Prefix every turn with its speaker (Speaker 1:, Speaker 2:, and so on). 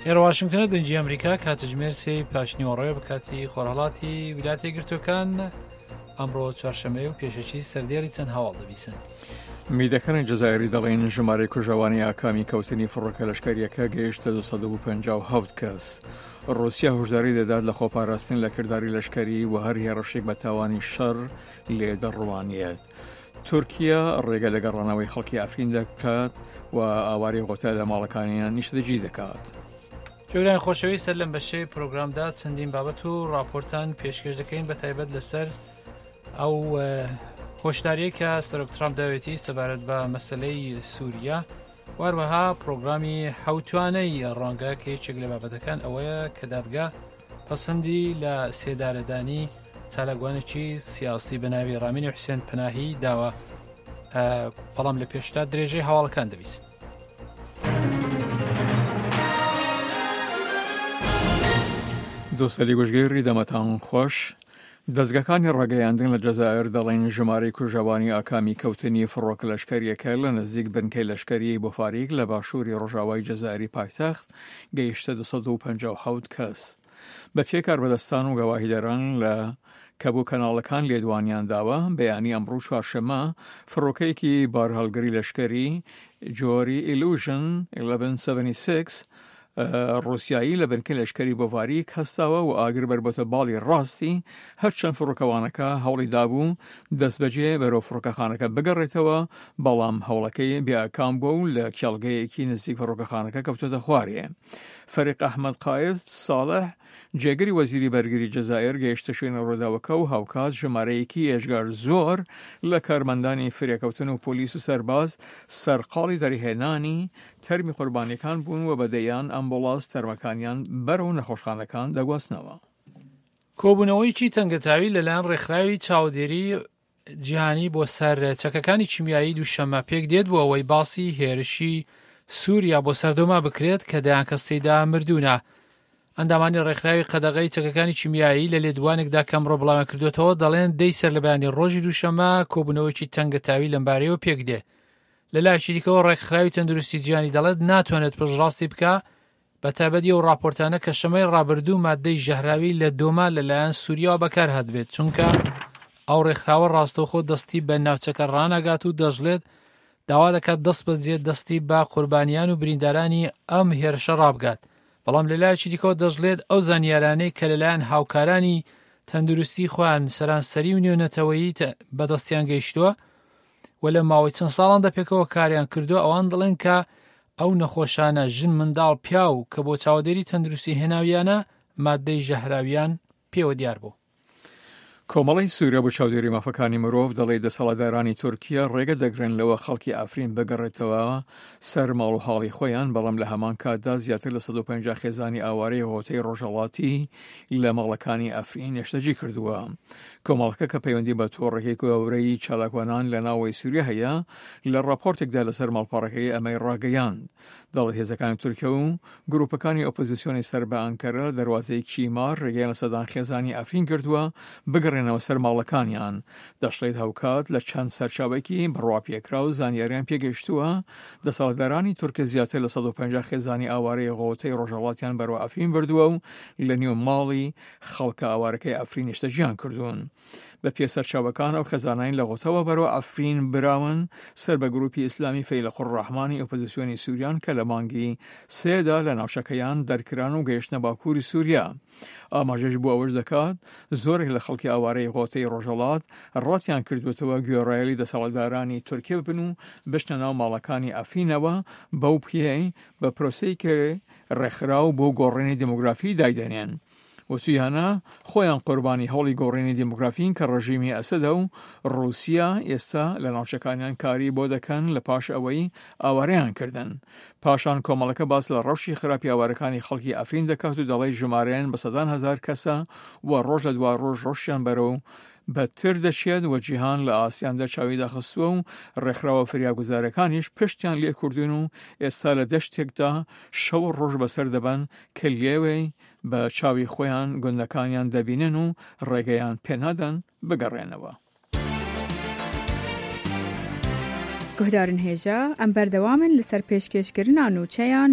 Speaker 1: ئێرە واشنگتنە دەنجی ئەمریکا کاتژمێر 3 پاشنیوەڕێ بە کاتی خۆرهەڵاتی ویلایەتە یەکگرتووەکان ئەمڕۆ چوارشەممەیە و پێشەکی سەردێڕی چەند هەواڵ دەبیسن.
Speaker 2: میدەکانی جەزایری دەڵێن ژمارەی کوژەوانی ئاکامی کەوتنی فڕۆکە لەشکریەکە گەیشتە 257 کەس. رووسیا هۆشداری دەدات لە خۆپاراستن لە کردداری لەشکری و هەر هێرشێک بە تاوانی شەڕ لێ دەڕوانیت. تورکیا ڕێگە لە گەڕانەوەی خەڵکی ئەفرین دەکات و ئاواری غۆتە لە ماڵەکانیان نیشتەجی دەکات.
Speaker 1: جۆران خۆشەوی سەر لەم بەشەی پرۆگرامدا چەندین بابەت و راپۆرتان پێشکەش دەکەین بە تایبەت لەسەر ئەو هۆشداریە کە سەرۆک ترامپ داوێتی سەبارەت بە مەسەلەی سووریا، واروەها پرۆگرامی حوتوانەی ڕەنگە کە یەکێک لە بابەتەکان ئەوەیە کە دادگا پەسەندی لە سێدارەدانی چالاکوانێکی سیاسی بەناوی ڕامین حوسێن پەناهی داوە. بەڵام لە پێشتا درێژەی هەواڵەکان دەبیست.
Speaker 2: دۆستەلی گوژگەیری دەمەتان خۆش. دەستگاکانی ڕاگەیاندن لە جەزائر دەڵێن ژمارەی کوژەوانی ئاکامی کەوتنی فڕۆکە لەشکریەکە لە نزیک بنکەی لەشکری بۆفاریک لە باشووری ڕۆژاوای جەزائری پایتەخت گەیشتە 257 کەس. بە پێ کاربەدەستان و گەواهیدەران لە کەبوو کەناڵەکان لێدوانیان داوە بەیانی ئەمڕۆ چوارشەممە فڕۆکەیەکی بارهەڵگری لەشکری جۆری ئیلوژن 1176 رووسیایی لە بنکەی لەشکری بۆڤاریک هەستاوە و ئاگر بەربەتە باڵی ڕاستی هەرچەند فڕۆکەوانەکە هەوڵی دابوو دەستبەجێ بەرەو فڕۆکەخانەکە بگەڕێتەوە، بەڵام هەوڵەکەی بێئەکام بووە و لە کێڵگەیەکی نزیک فڕۆکەخانەکە کەوتۆتە خوارێ. فەریق ئەحمەد قایز ساڵح جێگەری وەزیری بەرگری جەزائر گەیشتە شوێنە ڕووداوەکە و هاوکات ژمارەیەکی ئێژگار زۆر لە کارمەندانی فریاکەوتن و پۆلیس و سەرباز سەرقاڵی دەریهێنانی تەرمی قوربانیەکان بوون و بەدەیان ئەمبوڵاس تەرمەکانیان بەرەو نەخۆشخانەکان دەگواستنەوە.
Speaker 1: کۆبوونەوەیکی تەنگەتاوی لەلایەن ڕێکخراوی چاودێری جیهانی بۆ سەر چەکەکانی کیمیایی دووشەممە پێک دێت بۆ ئەوەی باسی هێرشی سووریا بۆ سەردۆما بکرێت کە دەیان کەستەیدا مردوونە. ئەندامانی ڕێکخراوی قەدەغەی چەکەکانی کیمیایی لە لێدوانێکدا کەمڕۆ بڵاوان کردوێتەوە دەڵێن دەی سەر لە بەیانی ڕۆژی دووشەممە کۆبوونەوەیکی تەنگەتاوی لەمبارەیەوە پێک دێ. لە لایەکی دیکەوە ڕێکخراوی تەندروستی جیهانی دەڵێت ناتوانێت پشتڕاستی بکە بە تایبەتی ئەو راپۆرتانە کە شەمەی ڕابردوو مادەی ژەهراوی لە دۆما لەلایەن سووریاوە بەکار هاتبێت، چونکە ئەو ڕێکخراوە ڕاستەوخۆ دەستی بە ناوچەکە ڕانەگات و دەژڵێت داوا دەکات دەست بەجێ دەستی بە قوربانیان و بریندارانی ئەم هێرشە ڕابگات. بەڵام لەلایەکی دیکەوە دەژڵێت ئەو زانیارانەی کە لەلایەن هاوکارانی تەندروستی خۆیان سەرانسەری و نوێنەتەوەیی بەدەستیان گەیشتووە و لە ماوەی چەند ساڵاندا پێکەوە کاریان کردووە، ئەوان دەڵێن کە ئەو نەخۆشانە ژن منداڵ پیا و کە بۆ چاودێری تەندروستی هێناویانە مادەی ژەهراویان پێوە دیار بوو.
Speaker 2: کۆمەڵی سووریا بۆ چاودێری مافەکانی مرۆڤ دەڵێ دەسەڵاتدارانی تورکیا ڕێگە دەگرن لەوە خەڵکی ئافرین بگەڕێتەوە سەر ماڵ و حاڵی خۆیان، بەڵام لە هەمان کاتدا زیاتر لە 150 خێزانی ئاوارەی هۆتەی ڕۆژهەڵاتی لە ماڵەکانی ئافرین نیشتەجی کردووە. کۆمەڵەکە کە پەیوەندی بە تۆڕێکی گەورەی چالاکوانان لە ناوەی سووریا هەیە لە راپۆرتێکدا لەسەر ماڵپەڕەکەی ئەمەی ڕاگەیاند. دەڵێت هێزەکانی تورکیا و گروپەکانی ئۆپۆزیسیۆنی سەر بە ئەنکەرە دەواازەی کیمار ڕێگەیان لە سەدان خێزانی ئافرین کردووە بگەڕێنەوە سەر ماڵەکانیان. دەشڵێت هاوکات لە چەند سەرچاوێکی بڕواپێکرا و زانیاریان پێگەیشتووە دەسەڵاتدارانی تورکیا زیاتر لە 150 خێزانی ئاوارەی غۆتەی ڕۆژهەڵاتیان بەرەوە ئافرین بردووە و لە نیو ماڵی خەڵکە ئاوارەکەی ئافرین نیشتەجییان کردوون. بە پێ سەرچاوەکان ئەو خێزانین لە غۆتەوە بەرەوە ئافرین براون سەر بە گروپی ئیسلامی فەیلەقوڕ ڕەحمانی ئۆپۆزیسیۆنی سووریان کە لە مانگی سێدا لە ناوچەکەیان دەرکران و گەیشتنە باکووری سووریا. ئاماژەش بۆ ئەوەش دەکات زۆرێک لە خەڵکی ئاوارەی غۆتەی ڕۆژهەڵات ڕاتیان کردوێتەوە گوێڕایەلی دەسەڵاتدارانی تورکیا ببن و بچنە ناو ماڵەکانی ئافرینەوە بەو پێی بە پرۆسەی کە ڕێکخراو بۆ گۆڕینی دموگرافی دایدەنێن. وسویانە خۆیان قوربانی هەوڵی گۆڕینی دیموگرافین کە ڕژیمی ئەسەدە و رووسیا ئێستا لە ناوچەکانیان کاری بۆ دەکەن لە پاش ئەوەی ئاوارەیان کردن. پاشان کۆمەڵەکە باس لە ڕەوشی خراپی ئاوارەکانی خەڵکی ئافرین دەکات و دەڵێ ژمارەیان بە سەدان هەزار کەسە و ڕۆژ لە دوای ڕۆژ ڕۆژیان بەرەو بەتر دەچێت و جیهان لە ئاسیاندا چاوی داخستووە و ڕێکخراوە فریاگوزارەکانیش پشتیان لێ کوردون و ئێستا لە دەشتێکدا شەو ڕۆژ بەسەر دەبن کە لێوەی بە چاوی خۆیان گوندەکانیان دەبینن و ڕێگەیان پێنادەن بگەڕێنەوە.
Speaker 3: گوهدارن هێژە ئەم بەردەوامن لەسەر پێشکەشکردنا نووچەیان